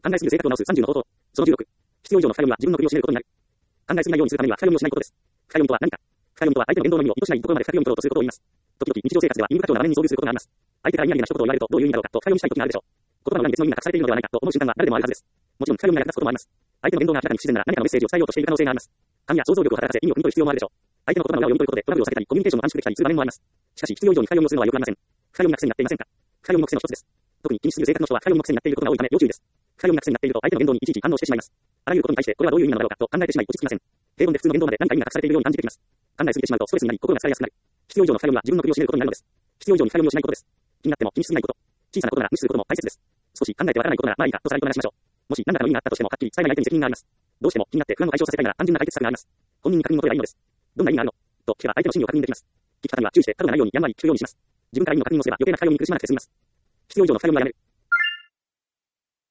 考えすぎる性格を直す30の方法。その16。必要以上の深読みは自分の首を絞めることになる。考えすぎないようにするためには深読みをしないことです。深読みとは何か。深読みとは相手の言動の意味を意図しないところまで深読み取ろうとすることを言います。時々日常生活では因果感情の場面に遭遇することがあります。相手から嫌な一言を言われるとどういう意味だろうかと深読みしたい時があるでしょう。言葉の裏に別の意味が隠されているのではないかと思う瞬間は誰でもあるはずです。もちろん深読みが役立つこともあります。相手の言動が明らかに不自然なら何かのメッセージを伝えようとしている可能性があります。勘や想像力を働かせ意味を汲み取る必要もあるでしょう。相手の言葉の裏を読み取ることでトラブルを避けたりコミュニケーションを短縮できたりする場面もあります。しかし必要以上に深読みをするのは良くありません。深読みが癖になっていませんか。深読みも癖の一つです。特に気にしすぎる生活の人は深読みも癖になっていることが多いため要注意です。深読みが癖になっていると相手の言動にいちいち反応してしまいます。あらゆることに対してこれはどういう意味なのだろうかと考えてしまい落ち着きません。平凡で普通の言動まで何か意味が隠されているように感じてきます。考えすぎてしまうとストレスになり心が疲れやすくなる。必要以上の深読みは自分の首を絞めることになるのです。必要以上に深読みをしないことです。気になっても気にしすぎないこと。小さなことなら無視することも大切です。少し考えてわからないことならまあいいかとさらりと話しましょう。もし何らかの意味があったとしてもはっきり伝えない相手に責任があります。どうしても気になって不安を解消させたいなら単純な解決策があります。本人に確認の取ればいいのです。どんな意味があるのと聞けば相手の真意を確認できます。聞き方には注意して過度がないようにやんわり聞くようにします。自分から意味の確認をすれば余計な深読みに苦しまなくて済みます。必要以上の深読みはやめる。